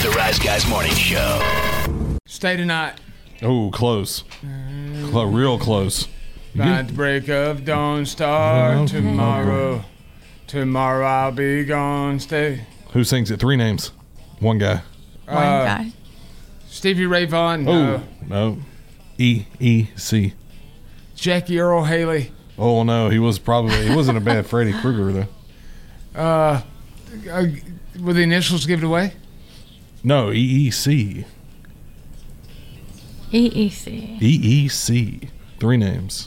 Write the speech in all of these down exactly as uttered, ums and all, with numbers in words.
the Rise Guys Morning Show. Stay tonight. Oh, close. Clo- real close. By the break of dawn, star tomorrow. Tomorrow I'll be gone. Stay. Who sings it? Three names. One guy. One Uh, guy. Stevie Ray Vaughan. Oh, No. no. E E C. Jackie Earl Haley. Oh, no. He was probably, he wasn't a bad Freddy Krueger, though. Uh, uh, were the initials given away? No, E E C. E E C. E E C. Three names.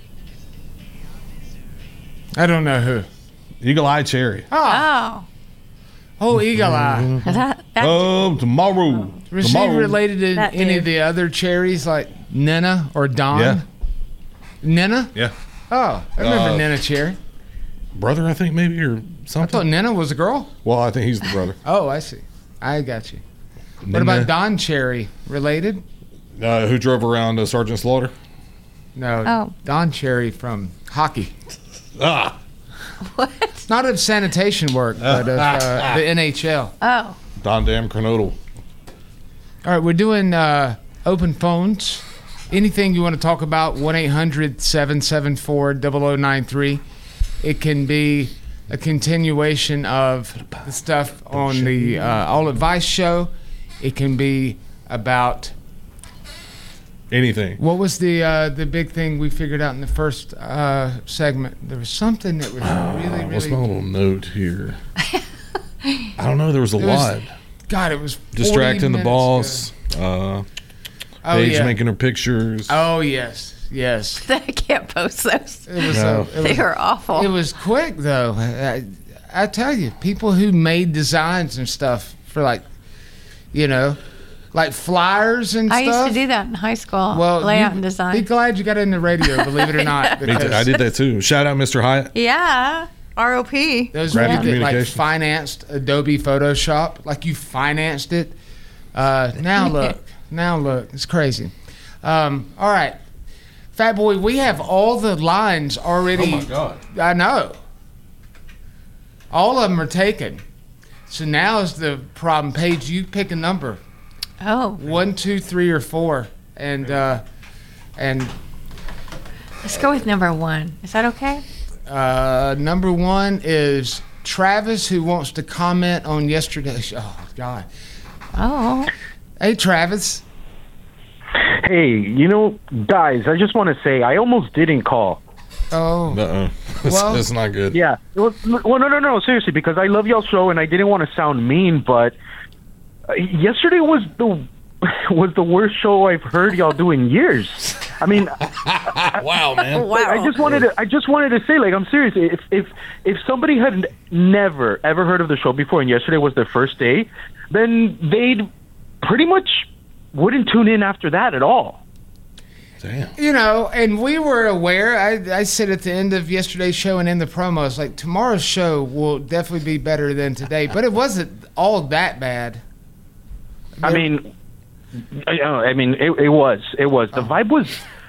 I don't know who. Eagle Eye Cherry. Oh. Oh, Eagle Eye. That, that, Oh, tomorrow. Was she tomorrow. related to That any dude. of the other cherries like Nena or Don? Yeah. Nena? Yeah. Oh, I remember Uh, Nena Cherry. Brother, I think, maybe, or I something. thought Nena was a girl. Well, I think he's the brother. Oh, I see. I got you. What Then, about uh, Don Cherry? Related? Uh, who drove around uh, Sergeant Slaughter? No. Oh. Don Cherry from hockey. Ah. what? Not of sanitation work, but of uh, the N H L. Oh. Don Dam Kernodle. All right, we're doing uh, open phones. Anything you want to talk about, one eight hundred seven seven four zero zero nine three. It can be a continuation of the stuff on the uh, All Advice show. It can be about, Anything. what was the uh, the big thing we figured out in the first uh, segment? There was something that was really, What's my really, little note here? I don't know. There was a There was lot. God, it was forty Distracting the minutes boss. ago. Uh, Oh, Paige yeah. making her pictures. Oh, yes, yes. I can't post those. It was, No. uh, it They was were awful. It was quick though. I, I tell you, people who made designs and stuff for like, you know, like flyers and I stuff. used to do that in high school. Well, layout you- and design. Be glad you got in the radio, believe it or not. Me too. Because I did that too. Shout out Mister Hyatt. yeah. R O P. those Graphic people that like communication. financed Adobe Photoshop, like you financed it. Uh, now look, now look, it's crazy. Um, all right, Fat Boy, we have all the lines already. Oh my God. I know. All of them are taken. So now is the problem. Paige, you pick a number. Oh. One, two, three, or four. And uh, and Let's go with number one. Is that okay? uh, number one is Travis, who wants to comment on yesterday's. Oh, God. Oh. Hey, Travis. Hey, you know, guys, I just want to say I almost didn't call. Oh, Uh-uh. That's, Well- that's not good. Yeah. Well, well, no, no, no, seriously, because I love y'all's show and I didn't want to sound mean, but uh, yesterday was the was the worst show I've heard y'all do in years. I mean, Wow, man. Wow. I just wanted to I just wanted to say, like, I'm serious. If if if somebody had never ever heard of the show before and yesterday was their first day, then they'd pretty much wouldn't tune in after that at all. Damn. you know, and we were aware. I, I said at the end of yesterday's show and in the promos, like, tomorrow's show will definitely be better than today, but it wasn't all that bad. I mean, I, I mean, it, it was, it was. The vibe was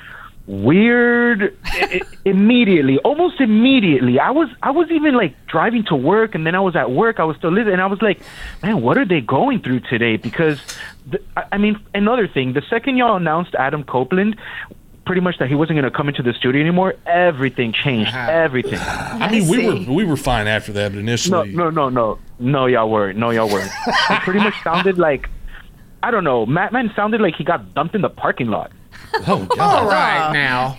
weird. I- I- immediately, almost immediately, I was, I was even like driving to work, and then I was at work. I was still listening, and I was like, man, what are they going through today? Because, the, I, I mean, another thing, the second y'all announced Adam Copeland, pretty much that he wasn't going to come into the studio anymore, everything changed. Uh-huh. Everything. I mean, we see. were we were fine after that, but No, initially, no, no, no, no, y'all weren't. No, y'all weren't. It pretty much sounded like, I don't know, Matt Man sounded like he got dumped in the parking lot. oh All God, right, now.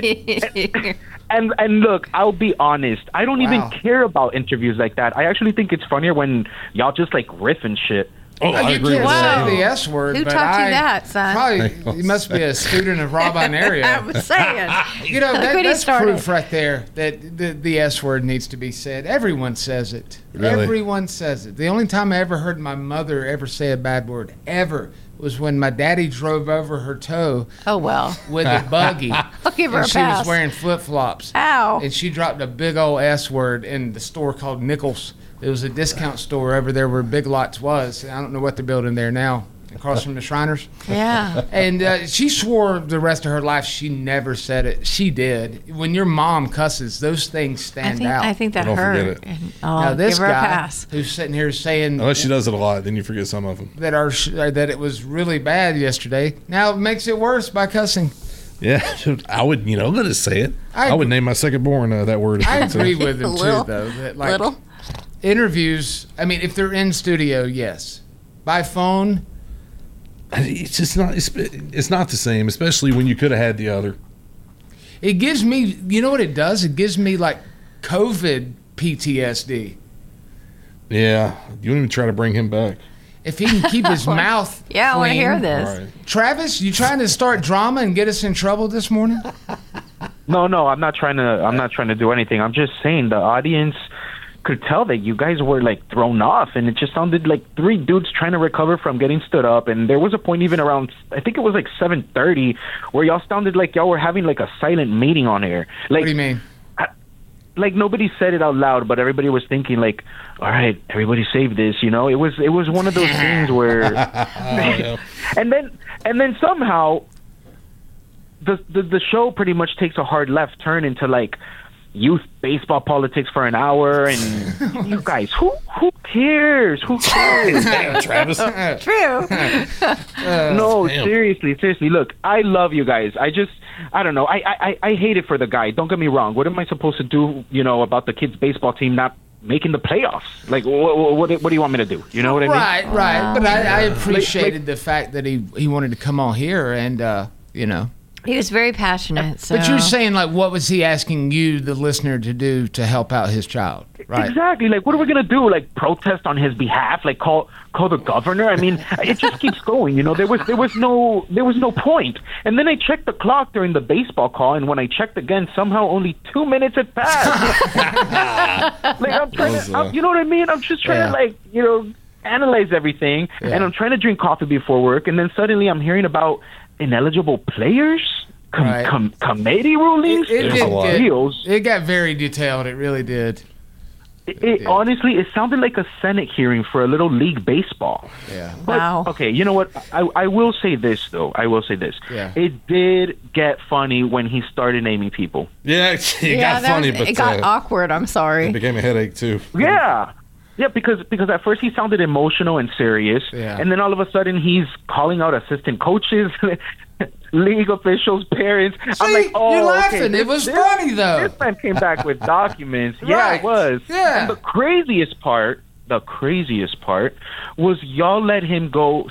And and look, I'll be honest. I don't Wow. even care about interviews like that. I actually think it's funnier when y'all just like riff and shit. oh, I you agree can't with that. say the S word, Who but taught you I that, son? Probably, you must be a student of Rob I Inario. was saying. You know, Look that, when he that's started. proof right there that the, the S word needs to be said. Everyone says it. Really? Everyone says it. The only time I ever heard my mother ever say a bad word, ever, was when my daddy drove over her toe Oh, well. with a buggy. I'll give her and a she pass. was wearing flip-flops. Ow. And she dropped a big old S word in the store called Nichols. It was a discount store over there where Big Lots was. I don't know what they're building there now. across from the Shriners. Yeah. And uh, she swore the rest of her life she never said it. She did. When your mom cusses, those things I stand think out. I think that Don't forget hurt. it. And, now oh, this give her a guy pass. who's sitting here saying Unless she does it a lot, then you forget some of them. that our sh- uh, that it was really bad yesterday, now it makes it worse by cussing. Yeah, I would, you know, let us say it. I I, would agree- name my second born uh, that word. if I I could say agree it. with him Little- too, though. That like Little. interviews, I mean, if they're in studio, yes. By phone, It's just not. It's, it's not the same, especially when you could have had the other. it gives me. You know what it does? It gives me like COVID P T S D. Yeah, you don't even try to bring him back. If he can keep his mouth Yeah, I want to clean. hear this. All right. Travis, you trying to start drama and get us in trouble this morning? No, no, I'm not trying to. I'm not trying to do anything. I'm just saying the audience could tell that you guys were like thrown off, and it just sounded like three dudes trying to recover from getting stood up. And there was a point even around, I think it was like seven thirty, where y'all sounded like y'all were having like a silent meeting on air. Like, What do you mean? like nobody said it out loud, but everybody was thinking like, all right, everybody save this, you know? It was it was one of those things where and then and then somehow the, the the show pretty much takes a hard left turn into like youth baseball politics for an hour, and you guys, who who cares? Who cares? Damn, Travis. True. No, Damn. seriously, seriously. Look, I love you guys. I just, I don't know. I, I, I hate it for the guy. Don't get me wrong. What am I supposed to do, you know, about the kids' baseball team not making the playoffs? Like, what, what, what do you want me to do? You know what I mean? Right, right. But I, I appreciated the fact that he, he wanted to come on here and, uh, you know. He was very passionate. So. But you're saying, like, what was he asking you, the listener, to do to help out his child? Right. Exactly. Like, what are we gonna do? Like, protest on his behalf? Like, call call the governor? I mean, it just keeps going. You know, there was there was no there was no point. And then I checked the clock during the baseball call, and when I checked again, somehow only two minutes had passed. Like, I'm trying Was, to, uh, I'm, you know what I mean? I'm just trying Yeah. to like, you know, analyze everything, Yeah. and I'm trying to drink coffee before work, and then suddenly I'm hearing about ineligible players, com- Right. com- committee rulings, It, it, There's a did lot. get, deals. it got very detailed. It really did. It, it did. honestly, it sounded like a Senate hearing for a little league baseball. Yeah. But, Wow. okay, you know what? I, I will say this, though. I will say this. Yeah. It did get funny when he started naming people. Yeah, it yeah, got that funny, was- but it got uh, awkward. I'm sorry. it became a headache too. Yeah. Yeah, because because at first he sounded emotional and serious, Yeah. and then all of a sudden he's calling out assistant coaches, league officials, parents. I'm See, like, oh, you're okay, laughing. It this- was this- funny, though. This man came back with documents. Yeah, Right. it was. Yeah. And the craziest part, the craziest part, was y'all let him go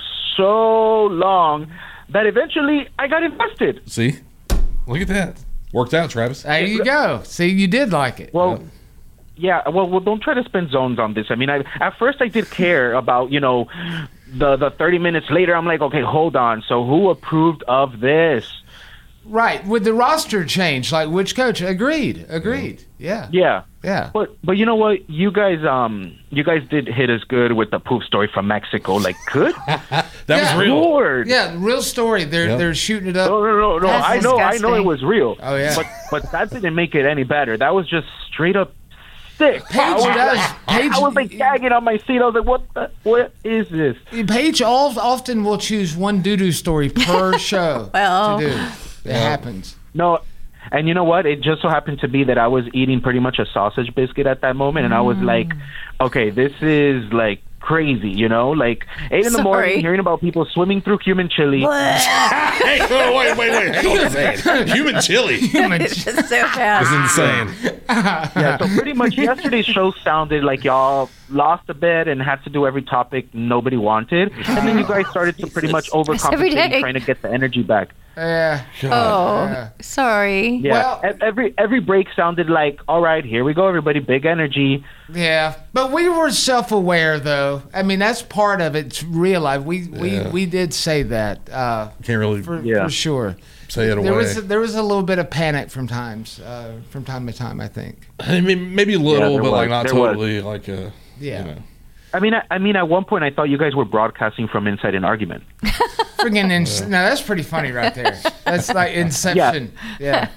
so long that eventually I got invested. See, look at that. Worked out, Travis. There you go. See, you did like it. Well, yeah. Well, well, don't try to spend zones on this. I mean, I at first I did care about, you know, the the thirty minutes later. I'm like, okay, hold on. So who approved of this? Right. With the roster change, like which coach? Agreed. Agreed. Yeah. Yeah. Yeah. But but you know what? You guys um you guys did hit us good with the poof story from Mexico. Like, good That Yeah. was real. Lord. Yeah, real story. They're Yep. they're shooting it up. No, no, no, no. That's I know, I know disgusting. it was real. Oh, yeah. But but that didn't make it any better. That was just straight up sick. I Paige was, does. like, Paige, I was like gagging on my seat. I was like, what the, what is this? Paige all, often will choose one doo-doo story per show Well. to do. It happens. No, and you know what? It just so happened to be that I was eating pretty much a sausage biscuit at that moment, and I was like, okay, this is like crazy, you know? Like eight in the Sorry. morning, hearing about people swimming through cumin chili. Hey, oh, wait, wait, wait. Hang on a second. Human chili It's just so is fast. insane. Yeah, so pretty much yesterday's show sounded like y'all lost a bet and had to do every topic nobody wanted, and then you guys started to pretty much every overcompensate, day. trying to get the energy back. Yeah. Oh, Yeah. sorry. Yeah, Well- e- every every break sounded like, all right, here we go, everybody, big energy. Yeah, but we were self-aware, though. I mean, that's part of it. To realize we we, Yeah. we did say that uh, Can't really for, Yeah. for sure. say it away. There was there was a little bit of panic from times uh, from time to time. I think. I mean, maybe a little, there but like was. not There was. totally. Like, uh, Yeah. you know. I mean, I, I mean, at one point I thought you guys were broadcasting from inside an argument. Friggin' ins- no, that's pretty funny right there. That's like Inception. Yeah.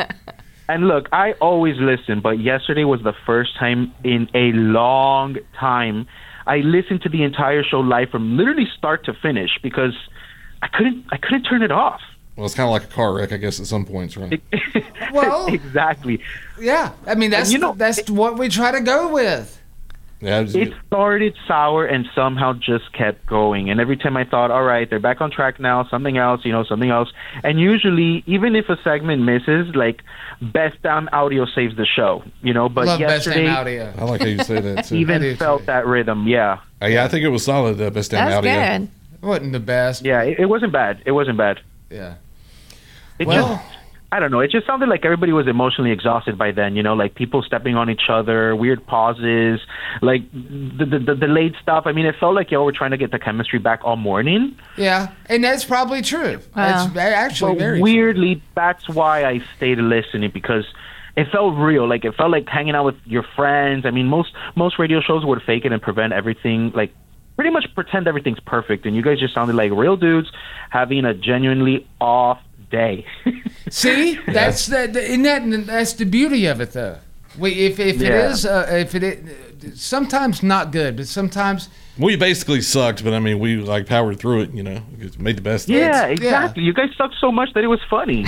And look, I always listen, but yesterday was the first time in a long time I listened to the entire show live from literally start to finish because I couldn't I couldn't turn it off. Well, it's kind of like a car wreck, I guess, at some points, right? Well, exactly. Yeah, I mean that's And you know, the, that's it- what we try to go with. Yeah, it was, It started sour and somehow just kept going. And every time I thought, all right, they're back on track now, something else, you know, something else. And usually, even if a segment misses, like, Best Damn Audio saves the show, you know. But Love Best yesterday, Damn Audio. I like how you say that, too. I do, even felt too. that rhythm, yeah. Uh, yeah, I think it was solid, uh, Best Damn That's Audio. good. It wasn't the best. Yeah, it, it wasn't bad. It wasn't bad. Yeah. It Well- just, I don't know. It just sounded like everybody was emotionally exhausted by then. You know, like people stepping on each other, weird pauses, like the the, the delayed stuff. I mean, it felt like y'all were trying to get the chemistry back all morning. Yeah, and that's probably true. Wow. That's actually But very weirdly, that's why I stayed listening because it felt real. Like it felt like hanging out with your friends. I mean, most most radio shows would fake it and prevent everything. Like pretty much pretend everything's perfect, and you guys just sounded like real dudes having a genuinely off day. true. See, that's the, the isn't that that's the beauty of it, though. We, if if it Yeah. is uh, if it is, sometimes not good, but sometimes We basically sucked, but I mean, we like powered through it, you know, just made the best of it. Yeah, exactly. You guys sucked so much that it was funny.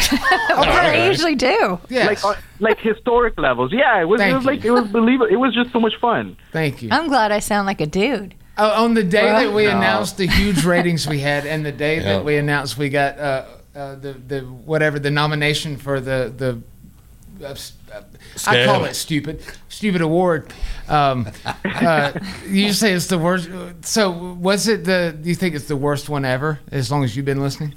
I usually do. yes. Like on, like historic levels. Yeah, it was. Thank it was you. like it was believable. It was just so much fun. Thank you. I'm glad I sound like a dude. Uh, on the day Well, that we no. announced the huge ratings we had, and the day Yeah. that we announced we got uh, uh, the the whatever the nomination for the the uh, s- uh, I call Scale. it stupid stupid award. Um, uh, you say it's the worst. So was it the? Do you think it's the worst one ever? As long as you've been listening.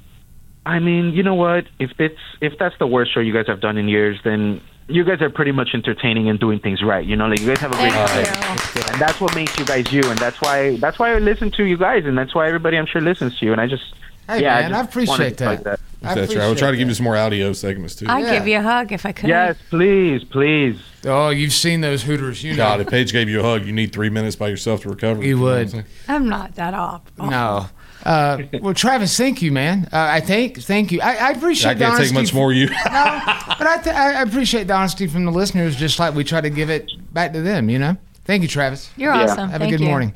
I mean, you know what? If it's if that's the worst show you guys have done in years, then you guys are pretty much entertaining and doing things right. You know, like you guys have a great Thank time, you. and that's what makes you guys you. And that's why that's why I listen to you guys, and that's why everybody I'm sure listens to you. And I just Hey yeah, man, I, just wanted appreciate to plug that. I That's right. I will try to give you that. some more audio segments, too. I'd Yeah. give you a hug if I could. Yes, please, please. Oh, you've seen those Hooters, you know. God, if Paige gave you a hug, you need three minutes by yourself to recover. You know what I'm would. saying? I'm not that off. No. Uh, well, Travis, thank you, man. Uh, I think, thank you. I, I appreciate I the can't take honesty much f- more of you. No, but I, th- I appreciate the honesty from the listeners, just like we try to give it back to them. You know. Thank you, Travis. You're Yeah. awesome. Have Thank a good you. morning.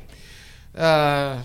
Uh,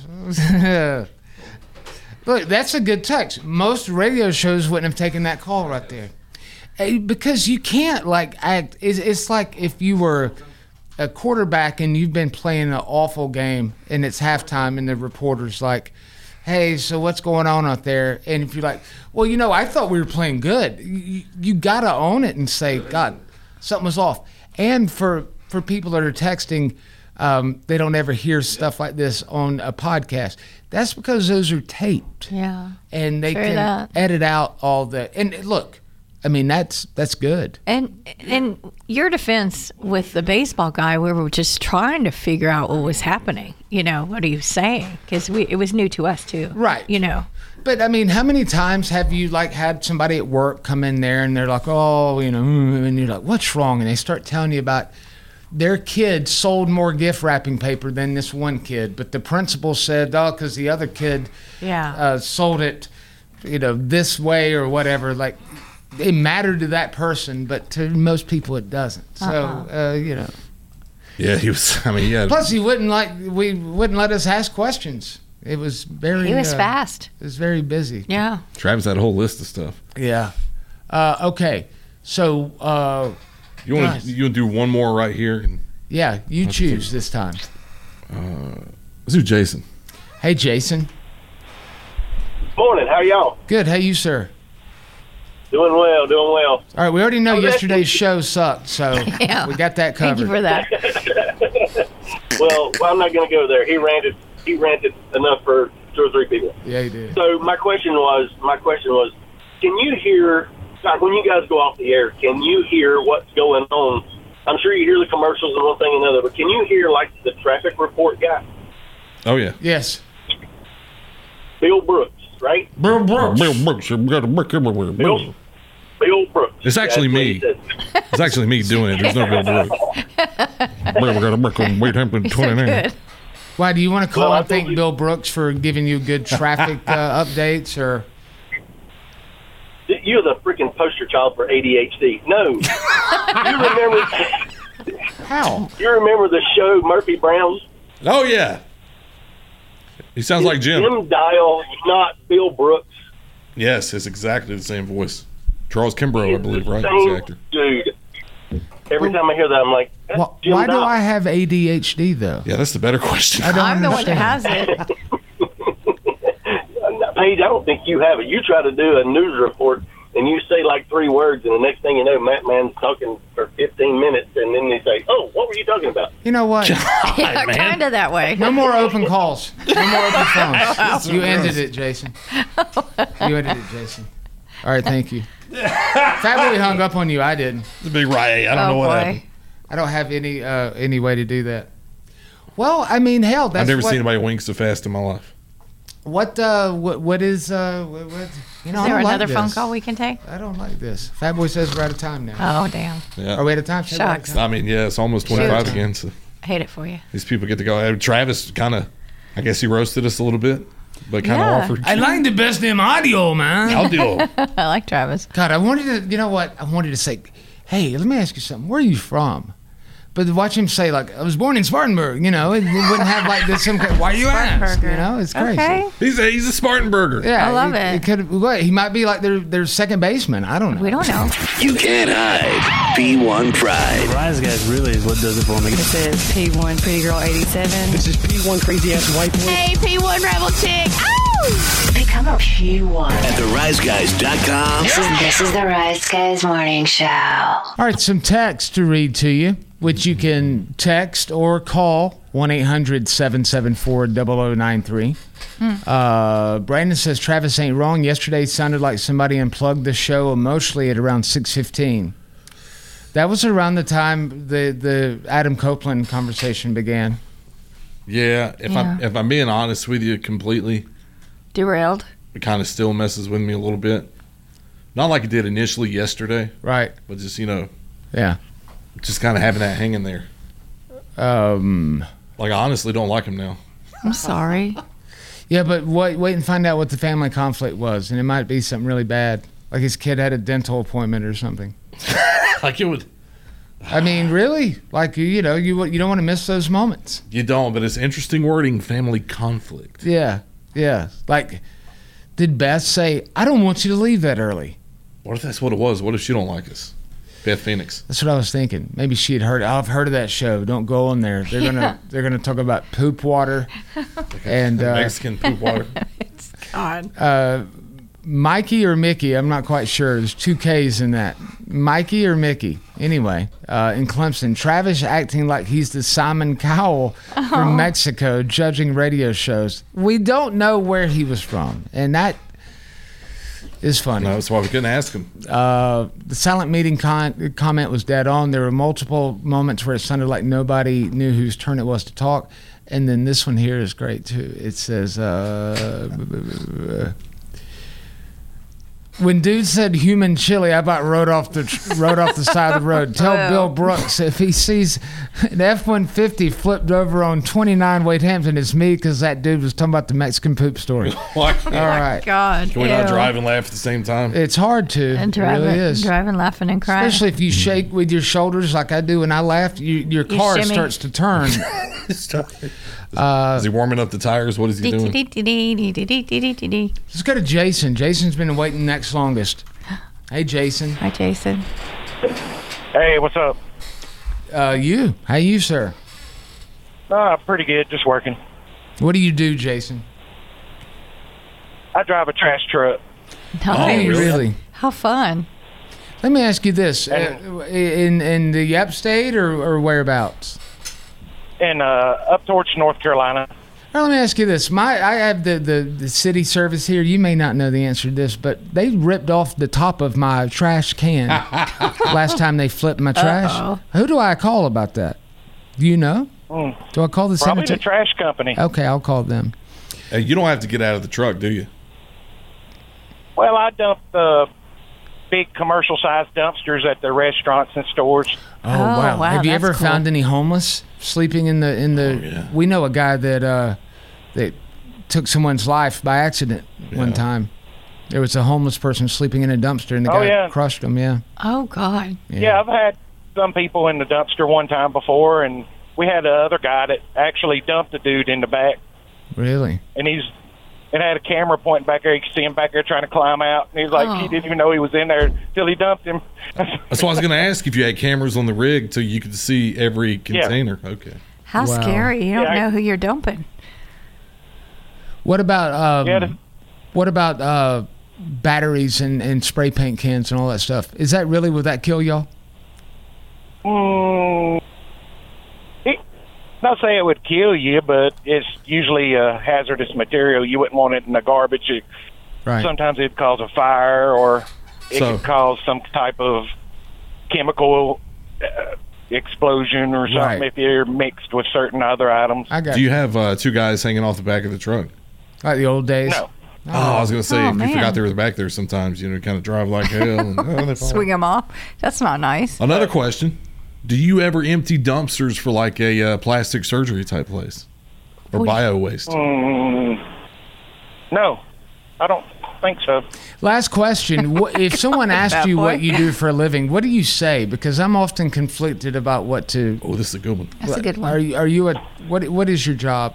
look, that's a good text. Most radio shows wouldn't have taken that call right there, Eh, because you can't like act. It's, it's like if you were a quarterback and you've been playing an awful game and it's halftime and the reporter's like, hey, so what's going on out there? And if you're like, well, you know, I thought we were playing good. You, you got to own it and say, God, something was off. And for, for people that are texting, um, they don't ever hear stuff like this on a podcast. That's because those are taped. Yeah. And they True can that. edit out all the, and look, I mean, that's, that's good. And in your defense with the baseball guy, we were just trying to figure out what was happening. You know, what are you saying? Because we it was new to us too. Right. You know. But I mean, how many times have you like had somebody at work come in there and they're like, oh, you know, mm, and you're like, what's wrong? And they start telling you about their kid sold more gift wrapping paper than this one kid, but the principal said, oh, because the other kid Yeah. uh, sold it, you know, this way or whatever. Like, it mattered to that person, but to most people it doesn't. So, uh, you know. Yeah, he was. I mean, yeah. Plus, he wouldn't like we wouldn't let us ask questions. It was very. he was uh, fast. It was very busy. Yeah. Travis had a whole list of stuff. Yeah. Uh, okay. So, uh, You want Nice. to you want to do one more right here? And yeah, you choose this time. let's do Jason. Hey, Jason. Morning, how y'all? Good. Hey, you, sir. Doing well, doing well. All right. We already know Oh, that's- yesterday's show sucked, so Yeah. we got that Thank covered. you for that. Well, well I'm not going to go there. He ranted. He ranted enough for two or three people. Yeah, you did. So my question was, my question was, can you hear? Like when you guys go off the air, can you hear what's going on? I'm sure you hear the commercials and one thing and another, but can you hear like the traffic report guy, Oh yeah. Yes. Bill Brooks, right? Bill Brooks, you got a brick everywhere. Bill, Bill Brooks. It's actually That's what me. he said. It's actually me doing it. There's no Bill Brooks. Bill, we got a brick on Wade Hampton So twenty-nine. good. Why do you want to call Well, I and thank told you- Bill Brooks for giving you good traffic uh, updates, or? You're the freaking poster child for A D H D. No, you remember? How? You remember the show Murphy Brown? Oh, yeah. He sounds like Jim. Jim Dial, not Bill Brooks. Yes, it's exactly the same voice. Charles Kimbrough, I believe, right? Same He's the actor. dude. Every time I hear that, I'm like, that's Why, Jim why do Dial. I have A D H D though? Yeah, that's the better question. I don't I'm the one that understand. has it. Paige, I don't think you have it. You try to do a news report, and you say like three words, and the next thing you know, Matt Man's talking for fifteen minutes, and then they say, oh, what were you talking about? You know what? Yeah, kind of that way. No more open calls. No more open phones. You ended it, Jason. You ended it, Jason. All right, thank you. Fat Boy hung up on you. I didn't. It's a big riot. I don't Oh, know what boy. happened. I don't have any uh, any way to do that. Well, I mean, hell, that's I've never what, seen anybody wink so fast in my life. What uh, what what is uh, what, what you know? Is I there don't another like phone this. call we can take? I don't like this. Fat Boy says we're out of time now. Oh, damn. Yeah. Are we out of time? We're out of Shucks. time. I mean, yeah, it's almost twenty-five Shoot. again, so I hate it for you. these people get to go. Uh, Travis kind of, I guess he roasted us a little bit, but kind of Yeah. offered. I like the best in audio, man. I'll deal. I like Travis. God, I wanted to, you know what? I wanted to say, hey, let me ask you something. Where are you from? But to watch him say, like, I was born in Spartanburg, you know, it wouldn't have like this. Some kind, why you ask? You Spartanburger. know, it's crazy. Okay. He's a he's a Spartanburger. Yeah, I love it. it. It could what? He might be like their their second baseman. I don't know. We don't know. You can't hide. P one Pride. Rise Guys really is what does it for me. This is P one Pretty Girl eighty-seven. This is P one Crazy Ass White Boy. Hey, P one Rebel Chick. Ow! Become a P one. At the rise guys dot com. This is, this is the Rise Guys Morning Show. All right, some text to read to you, which you can text or call one eight hundred seven seven four zero zero nine three. Uh, Brandon says Travis ain't wrong. Yesterday sounded like somebody unplugged the show emotionally at around six fifteen. That was around the time the, the Adam Copeland conversation began. Yeah, if Yeah. I'm if I'm being honest with you completely, Derailed. it kind of still messes with me a little bit. Not like it did initially yesterday, Right. but just you know, Yeah. just kind of having that hanging there. Um, Like I honestly don't like him now. I'm sorry. yeah, but wait, wait and find out what the family conflict was, and it might be something really bad. Like his kid had a dental appointment or something. Like it would. I mean, really? Like, you you know, you you don't want to miss those moments. You don't, but it's interesting wording. Family conflict. Yeah, yeah. Like, did Beth say, I don't want you to leave that early? What if that's what it was? What if she don't like us? Beth Phoenix. That's what I was thinking. Maybe she had heard. I've heard of that show. Don't go on there. They're gonna Yeah. they're gonna talk about poop water, and uh, Mexican poop water. God. uh, Mikey or Mickey. I'm not quite sure. There's two K's in that. Mikey or Mickey. Anyway, uh, in Clemson, Travis acting like he's the Simon Cowell from Mexico, judging radio shows. We don't know where he was from, and that is funny. No, that's why we couldn't ask him. Uh, the silent meeting con- comment was dead on. There were multiple moments where it sounded like nobody knew whose turn it was to talk. And then this one here is great, too. It says, uh, when dude said human chili, I about rode off the rode off the side of the road. Tell Oh. Bill Brooks if he sees an F one fifty flipped over on twenty-nine Wade Hampton, it's me, because that dude was talking about the Mexican poop story. Why? All right. God. Can we not Ew. drive and laugh at the same time? It's hard to. And It driving, really is. driving, laughing, and crying. Especially if you shake with your shoulders like I do when I laugh, you, your You car shimmy. starts to turn. Is he warming up the tires? What is he doing? Hi, Let's go to Jason. Jason's been waiting next longest. Hey, Jason. Jason. Hey, what's up? Uh, you. How you, sir? Uh, pretty good, just working. What do you do, Jason? I drive a trash truck. No, Do you really? How fun. Let me ask you this: uh, in in the upstate or, or whereabouts? And uh, up towards North Carolina. Well, let me ask you this: my I have the, the, the city service here. You may not know the answer to this, but they ripped off the top of my trash can last time they flipped my trash. Uh-oh. Who do I call about that? Do you know? Mm, Do I call the probably cemetery? the trash company. Okay, I'll call them. Hey, you don't have to get out of the truck, do you? Well, I dump the big commercial-sized dumpsters at the restaurants and stores. Oh, wow! wow, Have you that's ever cool. found any homeless sleeping in the in the? Oh, yeah. We know a guy that uh, that took someone's life by accident one Yeah. time. There was a homeless person sleeping in a dumpster, and the Oh, guy yeah. crushed him. Yeah. Oh, God. Yeah. I've had some people in the dumpster one time before, and we had another guy that actually dumped a dude in the back, Really? and he's and had a camera pointing back there. You could see him back there trying to climb out, and he's like, Oh. he didn't even know he was in there till he dumped him. That's why I was going to ask if you had cameras on the rig so you could see every container. Okay. How Wow. scary. You don't Yeah, I- know who you're dumping. What about um, Yeah, the- what about uh, batteries and, and spray paint cans and all that stuff? Is that really, would that kill y'all? Mm, it, not say it would kill you, but it's usually a hazardous material. You wouldn't want it in the garbage. It, Right. Sometimes it'd cause a fire, or it So- could cause some type of chemical uh, explosion or something Right. if you're mixed with certain other items. I got Do you. you have uh, two guys hanging off the back of the truck? Like the old days? No. Oh, I was going to say, Oh, if you man. forgot they were back there sometimes, you know, kind of drive like hell. And, oh, they fall. Swing them off. That's not nice. Another question. Do you ever empty dumpsters for like a uh, plastic surgery type place? Or Well, bio waste? Mm, no, I don't think so. Last question. What, if someone asked Bad you boy. what you do for a living, what do you say? Because I'm often conflicted about what to. Oh, this is a good one. That's a good Are one. you, are you a, what, what is your job?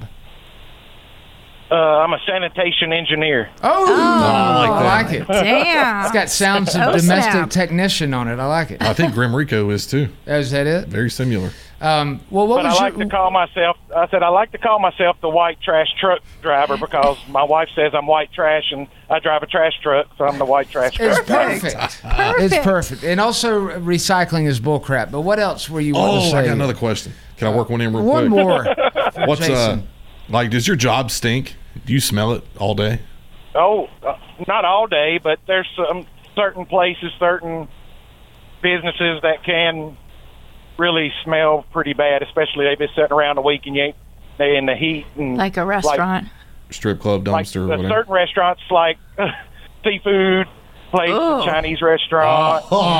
Uh, I'm a sanitation engineer. Oh, I like I that. like it. Damn. It's got sounds of Oh, domestic snap. technician on it. I like it. I think Grim Rico is too. Is that it? Very similar. Um, well, what But I was like your, to call myself, I said, I like to call myself the white trash truck driver because my wife says I'm white trash and I drive a trash truck, so I'm the white trash It's truck driver. perfect. It's perfect. And also, recycling is bullcrap. But what else were you wanting to Oh, say? I got another question. Can I work one in real One quick? more. What's uh, Jason. like? Does your job stink? Do you smell it all day? Oh, uh, not all day, but there's some certain places, certain businesses that can really smell pretty bad, especially they've been sitting around a week and you ain't they in the heat and Like a restaurant. Strip club, like, dumpster, like whatever. certain restaurants like uh, seafood place, Oh. Chinese restaurant,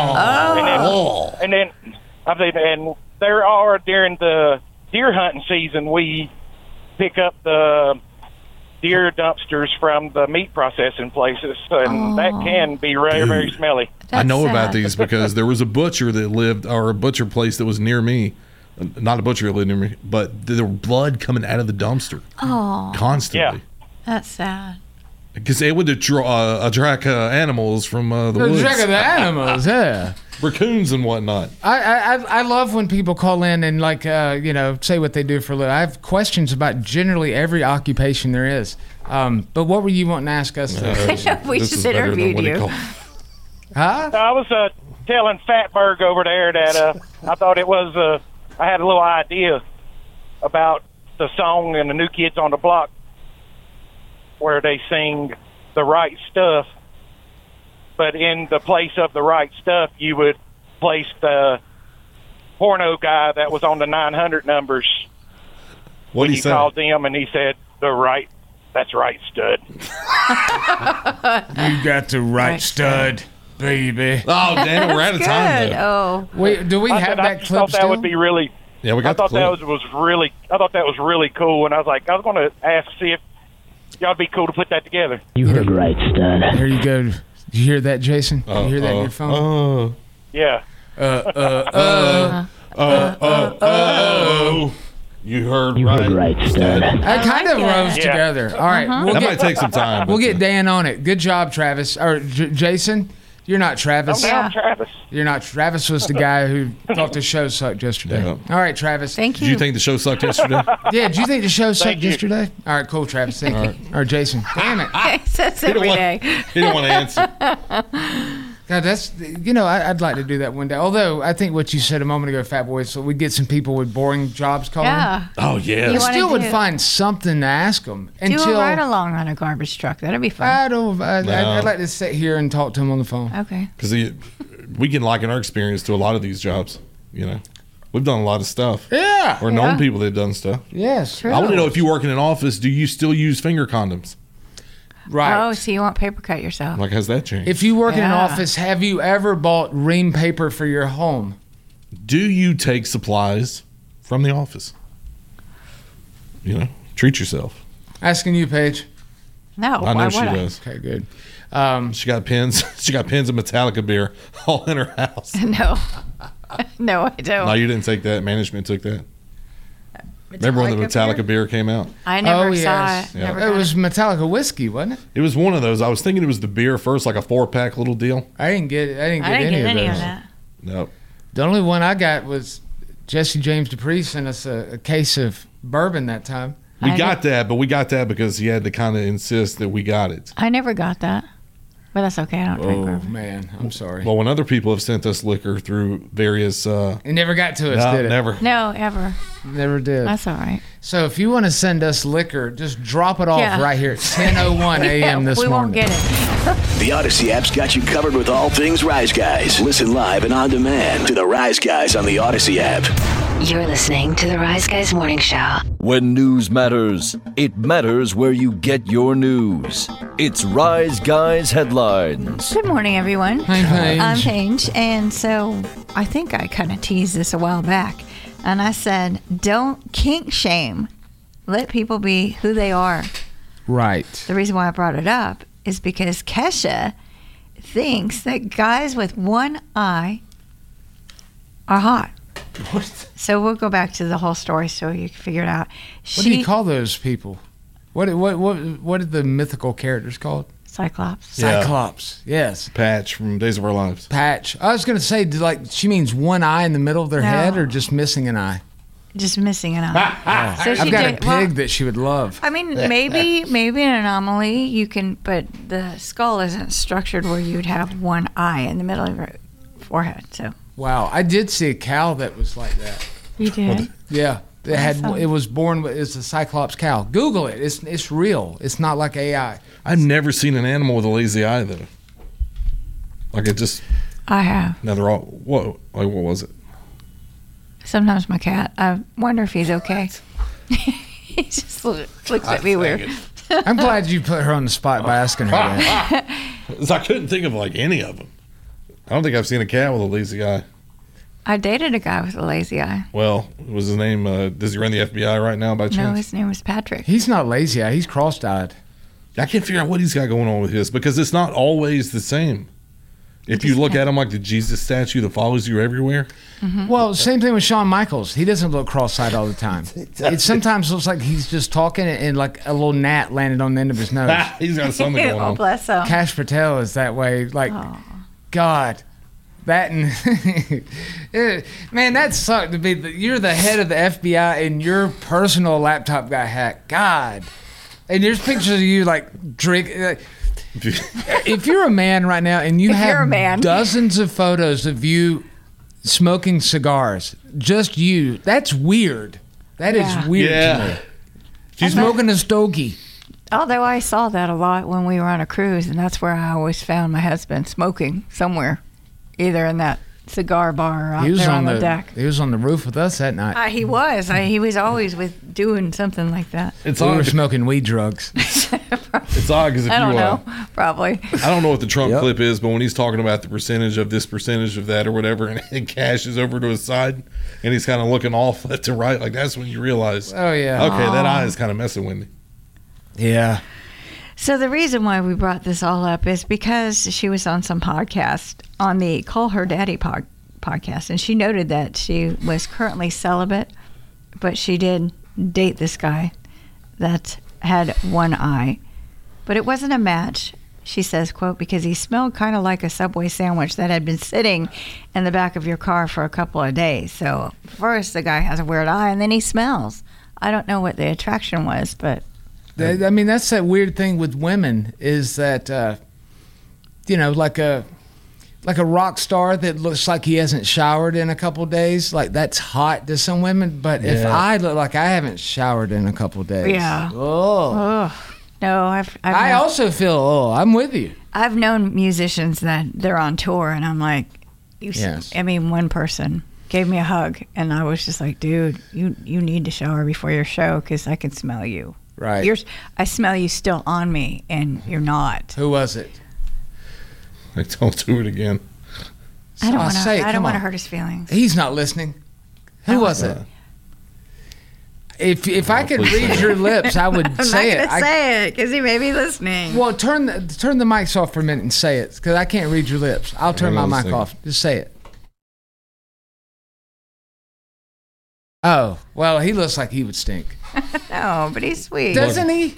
Oh. and then and then I think and there are during the deer hunting season we pick up the deer dumpsters from the meat processing places, and that can be very very Dude. smelly. I know That's about sad. these because there was a butcher that lived, or a butcher place that was near me. Not a butcher that lived near me, but there was blood coming out of the dumpster Oh, constantly. that's sad. Because they would attra- uh, attract uh, animals from uh, the The woods, trick of the animals, yeah. raccoons and whatnot. I, I I love when people call in and like uh, you know say what they do for a living. I have questions about generally every occupation there is. Um, but what were you wanting to ask us? today? We This just is better than interviewed what he you. called. Huh? I was uh, telling Fatberg over there that uh, I thought it was uh, I had a little idea about the song and the New Kids on the Block where they sing the right stuff, but in the place of the right stuff, you would place the porno guy that was on the nine hundred numbers. What when did he you say? called him, and he said, "The right, that's right, stud." You got the right, Right stud, baby. Oh, damn it, we're out of time, Good. though. Oh, Wait, do we I have said, I that just clip thought that still? would be really. Yeah, we got I thought the that clip. was, was really. I thought that was really cool, and I was like, I was going to ask see if y'all'd be cool to put that together. You heard right, stud. There you go. Did you hear that, Jason? Did you hear that in your phone? Oh, Yeah. Uh, uh, uh. oh, oh, oh. You heard You right. heard right, stud. I kind of like it. rose Yeah. together. All right, we'll That get might take some time. we'll but, get uh, Dan on it. Good job, Travis. Or J- Jason, you're not Travis. I'm Yeah. down, Travis. You're not. Travis was the guy who thought the show sucked yesterday. Yeah. All right, Travis. thank Did you. you think the show sucked yesterday? Yeah, did you think the show sucked Thank you. yesterday? All right, cool, Travis. Thank you. Or Jason. Damn it. He says every want- day. he didn't want to answer. God, that's you know I, I'd like to do that one day. Although I think what you said a moment ago, Fat Boy, so we get some people with boring jobs calling. Yeah. Oh, yeah. I You wanna still would do- find something to ask them Do until a ride along on a garbage truck. That'd be fun. I don't. I, No. I'd, I'd like to sit here and talk to them on the phone. Okay. Because we can liken our experience to a lot of these jobs. You know, we've done a lot of stuff. Yeah. Or Yeah. known people that have done stuff. Yes. True. I want to know if you work in an office, do you still use finger condoms? Right. Oh, so you won't paper cut yourself? Like, has that changed? If you work in an Yeah. office, have you ever bought ream paper for your home? do you take supplies from the office? You know, treat yourself. Asking you, Paige. No. I why know would she I? does. Okay, good. Um, She got pins. She got pins of Metallica beer all in her house. No. No, I don't. No, you didn't take that. Management took that. Remember when the Metallica beer? beer came out? I never oh, saw yes. it. Yeah. Never It got was Metallica whiskey, wasn't it? It was one of those. I was thinking it was the beer first, like a four pack little deal. I didn't get. I didn't get I didn't any, get any of of those. that. No. The only one I got was Jesse James Dupree sent us a, a case of bourbon that time. We I got that, but we got that because he had to kind of insist that we got it. I never got that. But that's okay. I don't drink Oh bourbon. man, I'm sorry. Well, when other people have sent us liquor through various, uh, It never got to us, no, did it? never. No, ever. Never did. That's all right. So if you want to send us liquor, just drop it off Yeah. right here at ten oh one a.m. this we morning. won't get it. The Odyssey app's got you covered with all things Rise Guys. Listen live and on demand to the Rise Guys on the Odyssey app. You're listening to the Rise Guys Morning Show. When news matters, it matters where you get your news. It's Rise Guys Headlines. Good morning, everyone. Hi, Paige. I'm Paige, and so I think I kind of teased this a while back, and I said, don't kink shame. Let people be who they are. Right. The reason why I brought it up is because Kesha thinks that guys with one eye are hot. What? So we'll go back to the whole story so you can figure it out. She, What do you call those people? What what what what are the mythical characters called? Cyclops. Yeah. Cyclops. Yes. Patch from Days of Our Lives. Patch. I was gonna say, do, like, she means one eye in the middle of their No. head, or just missing an eye? Just missing an eye. So I've she got did- a pig well, that she would love. I mean, maybe maybe an anomaly. You can, but the skull isn't structured where you'd have one eye in the middle of your forehead. So Wow, I did see a cow that was like that. you did. Yeah, it had. Awesome. It was born with. It's a Cyclops cow. Google it. It's it's real. It's not like A I. I've never seen an animal with a lazy eye though. Like it just. I have. Now they're all. What? Like what was it? Sometimes my cat. I wonder if he's okay. he just look, looks at me weird. I'm glad you put her on the spot by asking her that. 'Cause I couldn't think of like any of them. I don't think I've seen a cat with a lazy eye. I dated a guy with a lazy eye. Well, was his name? Uh, does he run the F B I right now by No, chance? his name was Patrick. He's not lazy. Eye. He's cross-eyed. I can't figure out what he's got going on with his because it's not always the same. If you look at him like the Jesus statue that follows you everywhere. Mm-hmm. Well, same thing with Shawn Michaels. He doesn't look cross-eyed all the time. It sometimes looks like he's just talking and like a little gnat landed on the end of his nose. He's got something going oh, on. bless him. Cash Patel is that way. Like, Oh. God, that and Eh, man, that sucked to be. The, you're the head of the F B I and your personal laptop got hacked. God, and there's pictures of you like drink. Like, if you're a man right now and you If have you're a man. dozens of photos of you smoking cigars, just you, that's weird. That is Yeah. weird Yeah. to me. She's smoking a stogie. Although I saw that a lot when we were on a cruise, and that's where I always found my husband smoking somewhere, either in that cigar bar or out He was there on on the, the deck. he was on the roof with us that night. Uh, he was. I, he was always with doing something like that. It's we odd. were smoking weed drugs. It's odd because if I don't you, know. uh, Probably. I don't know what the Trump Yep. clip is, but when he's talking about the percentage of this percentage of that or whatever, and, and Cash is over to his side, and he's kind of looking off left to right, like that's when you realize, Oh yeah. okay, that eye is kind of messing with me. Yeah. So the reason why we brought this all up is because she was on some podcast on the Call Her Daddy pod, podcast, and she noted that she was currently celibate, but she did date this guy that had one eye, but it wasn't a match. She says, quote, because he smelled kind of like a Subway sandwich that had been sitting in the back of your car for a couple of days. So first the guy has a weird eye, and then he smells. I don't know what the attraction was, but That- I mean, that's that weird thing with women is that, uh, you know, like a like a rock star that looks like he hasn't showered in a couple days. Like that's hot to some women. But if Yeah. I look like I haven't showered in a couple days, Yeah. Oh, oh no, I've, I've I known- also feel. Oh, I'm with you. I've known musicians that they're on tour, and I'm like, you, s- Yes. I mean, one person gave me a hug, and I was just like, dude, you you need to shower before your show because I can smell you. Right. You're, I smell you still on me, and you're not. Who was it? Like, don't do it again. I don't Oh, want say it, to. I don't come want to on. hurt his feelings. He's not listening. Who was it? If if I could read your lips, I would I'm say not it. gonna I- say it because he may be listening. Well, turn the turn the mics off for a minute and say it because I can't read your lips. I'll turn Hang my on a mic second. off. Just say it. Oh, well, he looks like he would stink. No, but he's sweet. Doesn't he?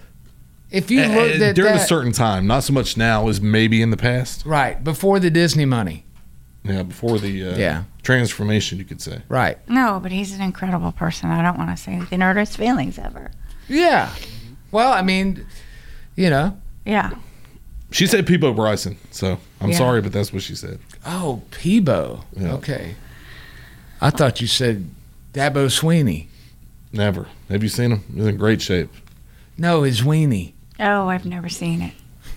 If you Uh, looked at during that, a certain time, not so much now as maybe in the past. right, before the Disney money. Yeah, before the uh, Yeah. transformation, you could say. Right. No, but he's an incredible person. I don't want to say anything hurt his feelings ever. Yeah. Well, I mean, you know. Yeah. She said Peebo Bryson, so I'm Yeah. sorry, but that's what she said. Oh, Peebo. Yeah. Okay. I thought you said Dabo Sweeney. Never. Have you seen him? He's in great shape. No, his weenie. Oh, I've never seen it.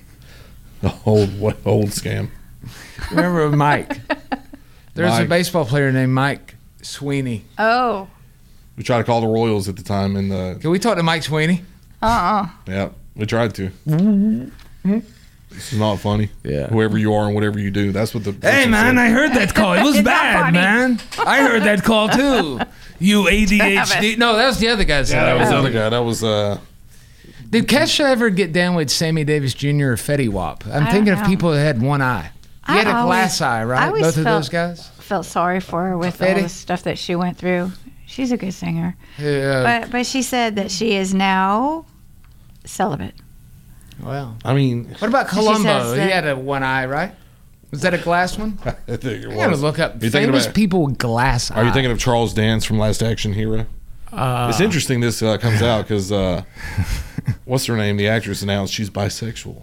The old, what, old scam. Remember Mike? There's Mike. a baseball player named Mike Sweeney. Oh. We tried to call the Royals at the time, and uh, Can we talk to Mike Sweeney? Uh-uh. yeah, we tried to. Mm-hmm. It's not funny. Yeah. Whoever you are and whatever you do, that's what the. Hey, person man, said. I heard that call. It was It's not bad, funny. man. I heard that call, too. You A D H D. No, that was the other guy's. Yeah, that was the other guy. That was. uh Did Kesha ever get down with Sammy Davis Junior or Fetty Wap? I'm I thinking don't of people that had one eye. He I had a always- glass eye, I right? always Both of felt- those guys? Felt sorry for her with all Fetty? the stuff that she went through. She's a good singer. Yeah. But but she said that she is now celibate. Well. I mean, What about She Columbo? says He that- had a one eye, right? Was that a glass one? I think it I gotta was. look up Are you thinking famous about- people with glass eye. Are you thinking of Charles Dance from Last Action Hero? Uh, It's interesting this uh, comes out because uh, what's her name? The actress announced she's bisexual.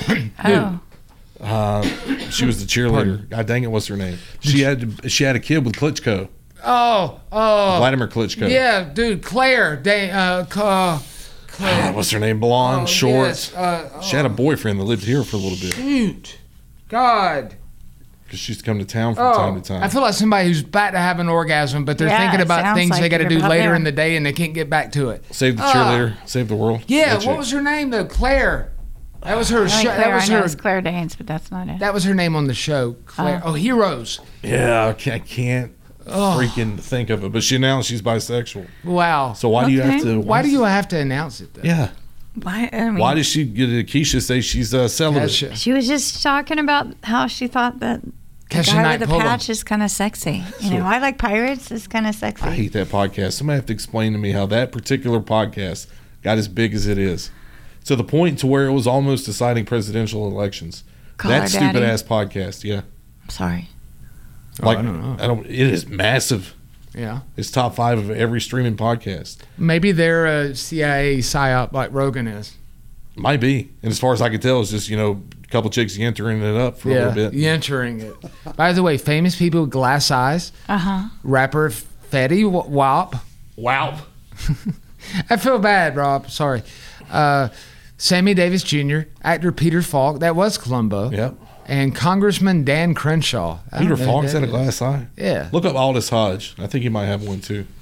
Oh. Uh, she was the cheerleader. God dang it, what's her name? She had she had a kid with Klitschko, Oh, oh. Vladimir Klitschko. Yeah, dude, Claire. They, uh, uh, Claire. Ah, what's her name? Blonde, Oh, short. yes, uh, She had a boyfriend that lived here for a little bit Shoot. God. because she used to come to town from Oh, time to time. I feel like somebody who's about to have an orgasm, but they're Yeah, thinking it about sounds things like they got to you're do about later there. in the day and they can't get back to it. Save the Ah. cheerleader, save the world. Yeah, That what chick. was her name though? Claire. That was her. I Show, think that Claire, was I know her. it's Claire Danes, but that's not it. That was her name on the show. Claire. Oh. Oh, Heroes. Yeah, I can't, I can't Oh. freaking think of it. But she announced she's bisexual. Wow. So why do you have Okay. to? Why do you have to announce it though? Yeah. Why? I mean, Why does she get Keisha say she's uh, celibate? Kesha. she was just talking about how she thought that the Kesha guy Knight with the Pullo. patch is kind of sexy. You know, I like pirates. It's kind of sexy. I hate that podcast. Somebody have to explain to me how that particular podcast got as big as it is, to the point to where it was almost deciding presidential elections. Call that Her stupid Daddy? ass podcast. Yeah, I'm sorry. like I don't know. I don't. It is massive. Yeah. It's top five of every streaming podcast. Maybe they're a C I A psyop like Rogan is. Might be. And as far as I can tell, it's just you know a couple chicks entering it up for a Yeah, little bit. you entering it. By the way, famous people with glass eyes. Uh huh. Rapper Fetty Wap. Wow. I feel bad, Rob. Sorry. Uh, Sammy Davis Junior, actor Peter Falk. That was Columbo. Yep. And Congressman Dan Crenshaw. I Peter don't know who Falk's that had a is. glass eye. Yeah. Look up Aldous Hodge. I think he might have one too.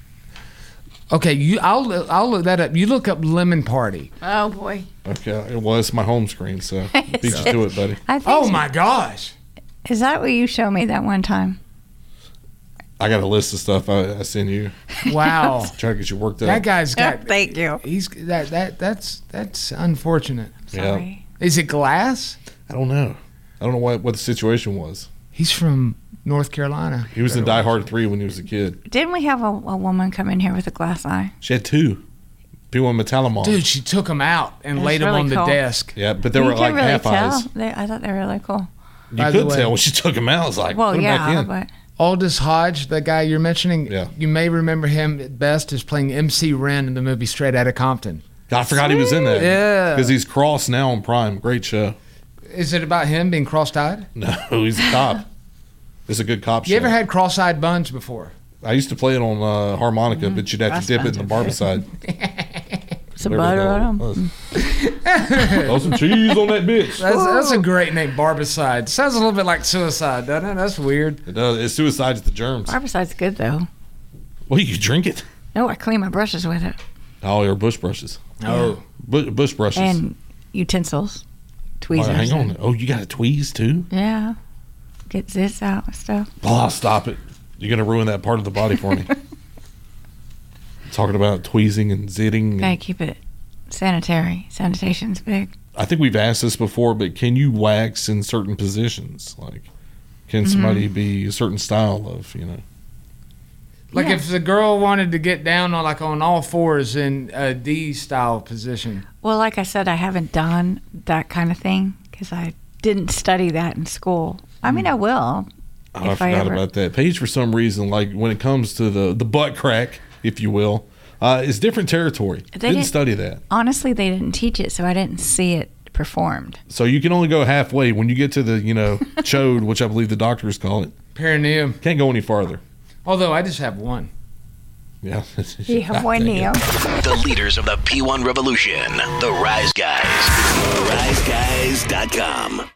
Okay, you. I'll I'll look that up. You look up Lemon Party. Oh boy. Okay. Well, it's my home screen, so beat you to it, buddy. I think. Oh my gosh. Is that what you showed me that one time? I got a list of stuff I, I send you. Wow. Try to get you worked up. That guy's got. Thank you. He's that that that's that's unfortunate. Sorry. Is it glass? I don't know. I don't know what, what the situation was. He's from North Carolina. He was in Die Hard three when he was a kid. Didn't we have a, a woman come in here with a glass eye? She had two. People in Metalamon. Dude, she took him out and That's laid him really on the cool. desk. Yeah, but they you were can't like really half tell. eyes. They, I thought they were really cool. You By the could way- tell when she took him out. I was like, Well, put him back yeah, in. but Aldous Hodge, the guy you're mentioning, Yeah. you may remember him at best as playing M C Ren in the movie Straight Outta Compton. God, I forgot he was in that. Yeah. Because he's crossed now on Prime. Great show. Is it about him being cross-eyed? No, he's a cop. It's a good cop You show. ever had cross-eyed buns before? I used to play it on uh, harmonica, but you'd have That's to dip it in the barbicide. some Whatever butter the on hell them. it was. Throw some cheese on that bitch. That's, that's a great name, Barbicide. Sounds a little bit like suicide, doesn't it? That's weird. It does. It's suicide to the germs. Barbicide's good though. Well, you drink it. No, I clean my brushes with it Oh, your bush brushes. Oh. Bu- bush brushes. and utensils, Oh, tweezers. hang on. Oh, you got a tweeze too? Yeah, get zits out and stuff. Oh, stop it. You're going to ruin that part of the body for me. Talking about tweezing and zitting. Gotta And, keep it sanitary. Sanitation's big. I think we've asked this before, but can you wax in certain positions? Like, can somebody be a certain style of, you know? Like Yeah. if the girl wanted to get down on like on all fours in a D style position. Well, like I said, I haven't done that kind of thing because I didn't study that in school. I mean, I will. Oh, I if I forgot ever- about that. Paige, for some reason, like when it comes to the, the butt crack, if you will, uh, it's different territory. They didn't didn't- study that. Honestly, they didn't teach it, so I didn't see it performed. So you can only go halfway. When you get to the, you know, chode, which I believe the doctors call it, Perineum. can't go any farther. Although I just have one. Yeah. You have one Neo. The leaders of the P one revolution, the Rise Guys. rise guys dot com.